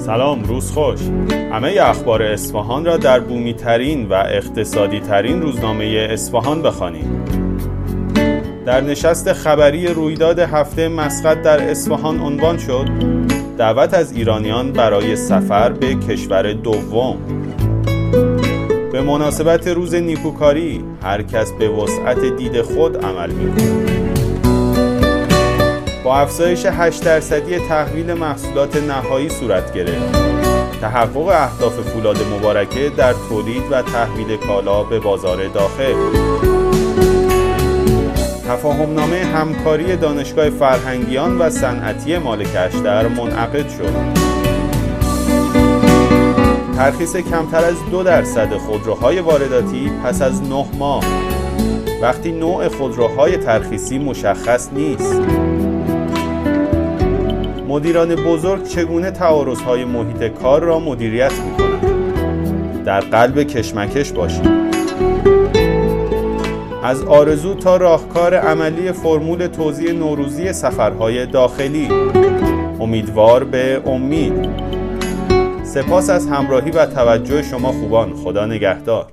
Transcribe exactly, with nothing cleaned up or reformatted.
سلام، روز خوش. همه اخبار اصفهان را در بومی ترین و اقتصادی ترین روزنامه اصفهان بخوانید. در نشست خبری رویداد هفته مسقط در اصفهان عنوان شد دعوت از ایرانیان برای سفر به کشور دوم. به مناسبت روز نیکوکاری هر کس به وسعت دید خود عمل می‌کند. با افزایش هشت درصدی تحویل محصولات نهایی صورت گرفت. تحقق اهداف فولاد مبارکه در تولید و تحویل کالا به بازار داخل. تفاهمنامه همکاری دانشگاه فرهنگیان و صنعتی مالک اشتر منعقد شد. ترخیص کمتر از دو درصد خودروهای وارداتی پس از نه ماه، وقتی نوع خودروهای ترخیصی مشخص نیست. مدیران بزرگ چگونه تعارض‌های محیط کار را مدیریت می‌کنند؟ در قلب کشمکش باشید. از آرزو تا راهکار عملی فرمول توزیع نوروزی سفرهای داخلی. امیدوار به امید. سپاس از همراهی و توجه شما خوبان. خدا نگهدار.